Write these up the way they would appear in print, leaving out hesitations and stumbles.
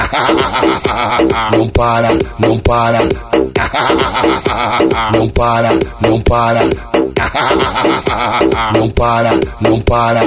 Não para, não para. Não para, não para. Não para, não para.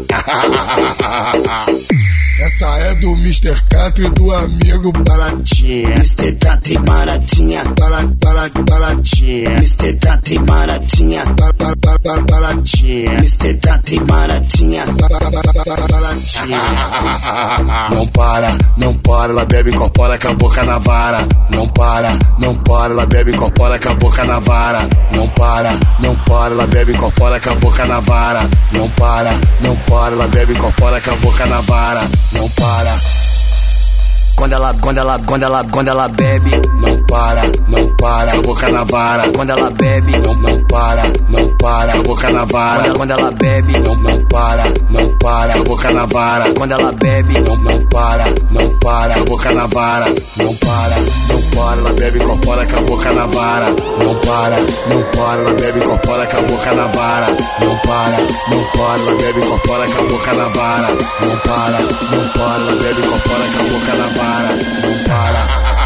Essa é do Mr. Catra e do amigo Baratinha. Mr. Catra e Baratinha. Baratinha. Mr. Catra e Baratinha. Baratinha. Mr. Catra e Baratinha. Baratinha. Não para, não para, ela bebe, incorpora com a boca na vara. Não para, não para, ela bebe, incorpora com a boca na vara. Não para, não para, ela bebe, incorpora com a boca na vara. Não para, não para, ela bebe, incorpora com a boca na vara. Não para. Quando ela bebe, não para, não para, a boca na vara. Quando ela bebe, não para, não para, a boca na vara. Quando ela bebe, não para, não para, a boca na vara. Quando ela bebe, não para, não para, a boca na vara. Não para, não para, ela bebe, incorpora com a boca na vara. Não para, não para, ela bebe, incorpora com a boca na vara. Não para, não para, ela bebe, incorpora com a boca na vara. Não para, não para, ela bebe, incorpora com a boca na vara. Não para.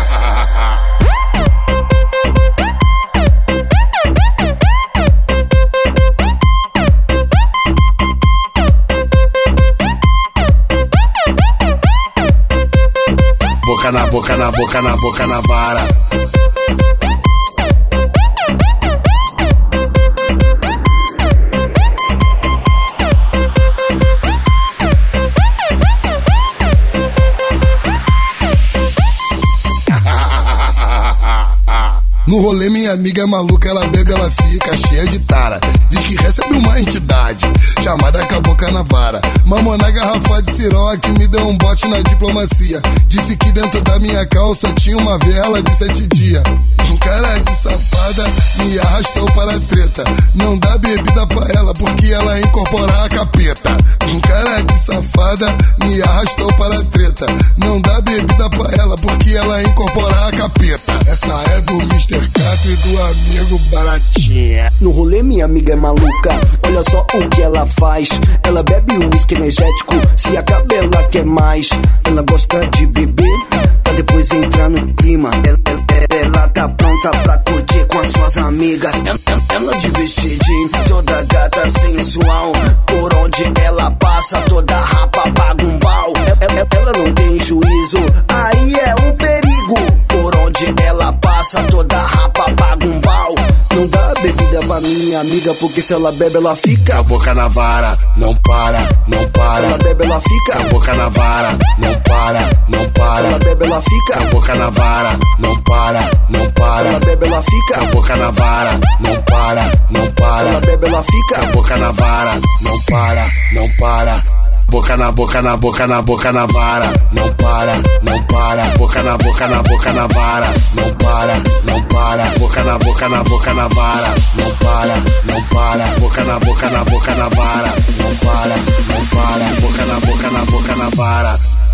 Boca na boca, na boca, na boca, na vara. No rolê minha amiga é maluca, ela bebe, ela fica cheia de tara. Diz que recebe uma entidade chamada Cabocla na Vara. Mamou na garrafa de Ciroc que me deu um bote na diplomacia. Disse que dentro da minha calça tinha uma vela de 7 dias. Um cara de safada me arrastou para a treta. Não dá bebida pra ela porque ela incorpora a capeta. Um cara de safada me arrastou para a treta. Não dá bebida pra ela porque ela incorpora a capeta. Essa é do Mr. Catra e do amigo Baratinha. No rolê minha amiga é maluca, olha só o que ela faz. Ela bebe uísque energético, se acaba ela quer mais. Ela gosta de beber, pra depois entrar no clima. Ela tá pronta pra curtir com as suas amigas. Ela de vestidinho, toda gata sensual. Por onde ela passa, toda rapa paga um pau. Ela não tem juízo, aí é um perigo. Por onde ela passa, toda rapa paga um pau. Não dá bebida pra minha amiga, porque se ela bebe, ela fica. A boca na vara, não para, não para. Ela bebe, ela fica. A boca na vara, não para, não para. Ela bebe, ela fica. A boca na vara, não para, não para. Ela bebe, ela fica. A boca na vara, não para, não para. Ela bebe, ela fica. A boca na vara, não para, não para. Boca na boca, na boca, na boca, na vara. Não para, não para. Boca na boca, na boca, na vara. Não para, não para. Boca na boca, na boca, na vara. Não para, não para. Boca na boca, na boca, na vara. Não para, não para. Boca na boca, na boca, na vara.